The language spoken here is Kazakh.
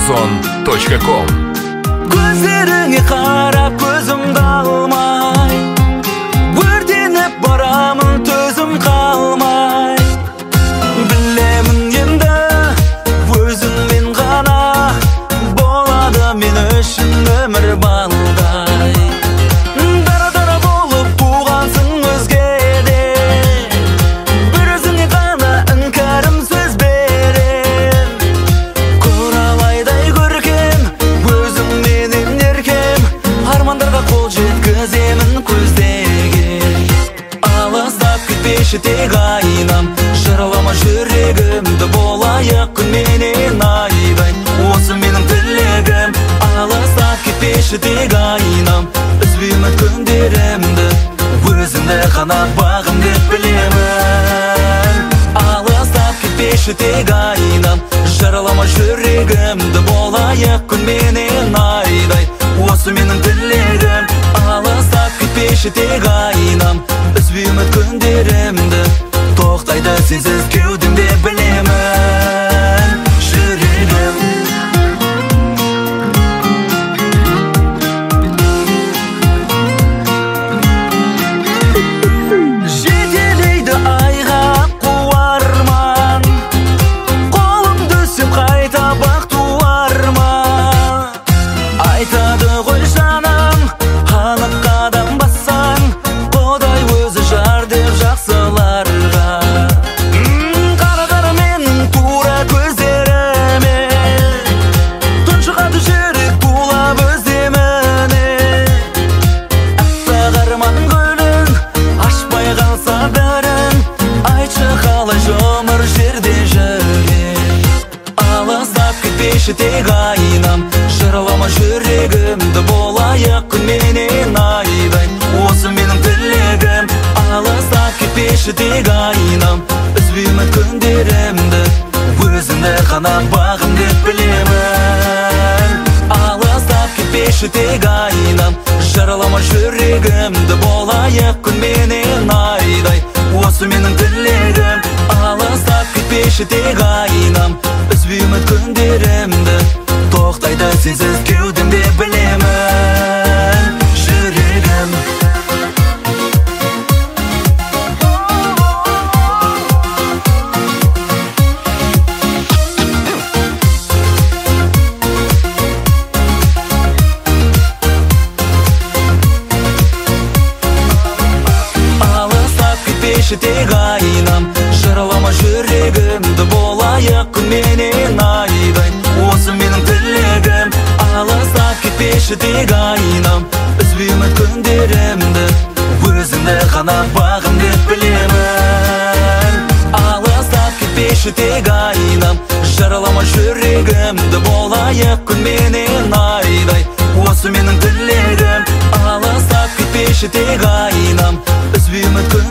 Ozon.com. Gözlerine qarab ko'zimda almay, o'rtenib boraman tözüm qalmay. Bilemin endi o'zim men gana bo'ladi men uchun ömür balday. Dara bo'lib tuğansın özgede, bir özüne gana inkarim söz berim. Koralayday görkem özüm menin erkem, armandarga qol жеткіземін көздегі. Алыстап кетпеші тек айнам, жыралама жүрегімді болайық күнменен айдай. Осы менің тілегім. Алыстап кетпеші тек айнам, үзбей үміт күндерімді, өзіңді ғана бағым деп білемін. Алыстап кетпеші тек айнам, жаралама жүрегімді болайық күнменен айдай. Осы менің тілегім. Алыстап кетпеші тек айнам, үзбей үміт күндерімді, тоқтайды сенсіз кеудемде білемін. Жүрегім жетелейді айға қуарман, қолымды сен қайта бақ туарман. Айтады ғой жаным, анық қадам бассаң, Құдай өзі жар деп жақсыларға. Қара менің тура көздеріме, тұншығады жүрек тулап өземіне. Аппақ арман гүлін ашпай қалса бірін, айтшы қалай жұмыр жерде жүрген. Алыстап кетпеші тек айнам, жыралама жүрегімді болайық күнменен айдай. Осы менің тілегім. Алыстап кетпеші тек айнам, үзбей үміт күндерімді, өзіңді ғана бағым деп білемін. Алыстап кетпеші тек айнам, жаралама жүрегімді болайық күнменен айдай. Осы менің тілегім. Алыстап кетпеші тек айнам, үзбей үміт күндерімді, тоқтайды сенсіз кеудемде білемін. Жүрегім тек айнам, жаралама жүрегімді болайық күнменен айдай. Осы менің тілегім. Алыстап кетпеші тек айнам, үзбей үміт күндерімді, өзіңді ғана бағым деп білемін. Алыстап кетпеші тек айнам, жаралама жүрегімді болайық күнменен айдай. Осы менің тілегім. Алыстап кетпеші тек айнам, үзбей үміт